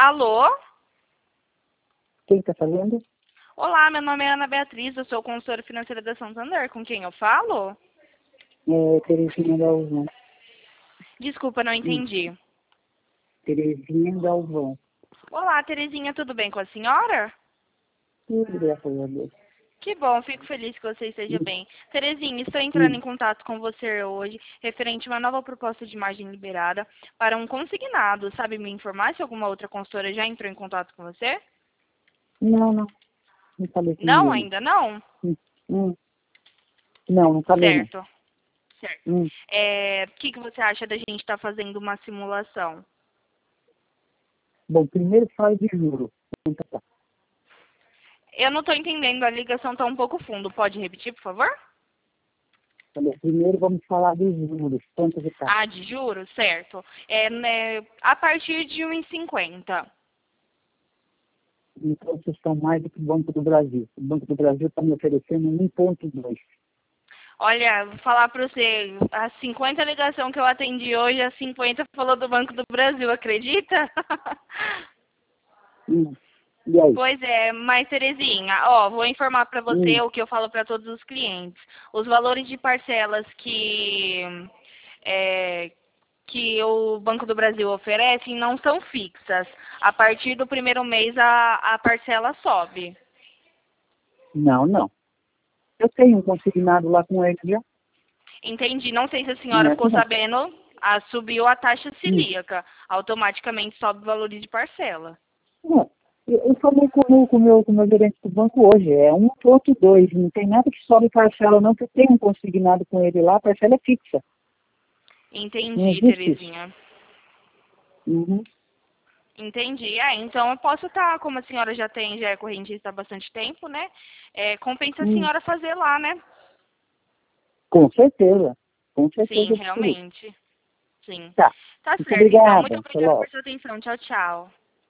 Alô? Quem está falando? Olá, meu nome é Ana Beatriz, eu sou consultora financeira da Santander. Com quem eu falo? Terezinha Galvão. Desculpa, não entendi. Terezinha Galvão. Olá, Terezinha, tudo bem com a senhora? Tudo, graças a Deus. Que bom, fico feliz que você esteja bem. Terezinha, estou entrando Hum. em contato com você hoje, referente a uma nova proposta de margem liberada para um consignado. Sabe me informar se alguma outra consultora já entrou em contato com você? Não. Não falei com Não, ninguém. ainda não? Hum. Não falei não. Certo, certo. Hum. O que você acha da gente estar fazendo uma simulação? Bom, primeiro fala de juro. Quanto tá? Eu não estou entendendo, a ligação está um pouco fundo. Pode repetir, por favor? Tá bom, primeiro vamos falar dos juros. Quanto que tá? Ah, de juros? Certo. A partir de 1,50. Então, vocês estão mais do que o Banco do Brasil. O Banco do Brasil está me oferecendo 1,2. Olha, vou falar para você, a 50 ligação que eu atendi hoje, a 50 falou do Banco do Brasil, acredita? E aí? Pois é, mas Terezinha, vou informar para você o que eu falo para todos os clientes. Os valores de parcelas que o Banco do Brasil oferece não são fixas. A partir do primeiro mês a parcela sobe. Não. Eu tenho um consignado lá com ele já. Entendi. Não sei se a Não senhora é assim, ficou não. sabendo, subiu a taxa Selic. Automaticamente sobe o valor de parcela. Não, eu falei com o meu gerente do banco hoje, é 1,2, não tem nada que sobe parcela não, que eu tenho um consignado com ele lá, a parcela é fixa. Não Entendi, existe isso. Terezinha. Uhum. Entendi. Então eu posso estar, como a senhora já é correntista há bastante tempo, né? Compensa a Hum. senhora fazer lá, né? Com certeza Sim, absoluta. realmente. Sim. Tá, Tá muito certo, então. Muito obrigada, até obrigada por logo. sua atenção. Tchau, tchau.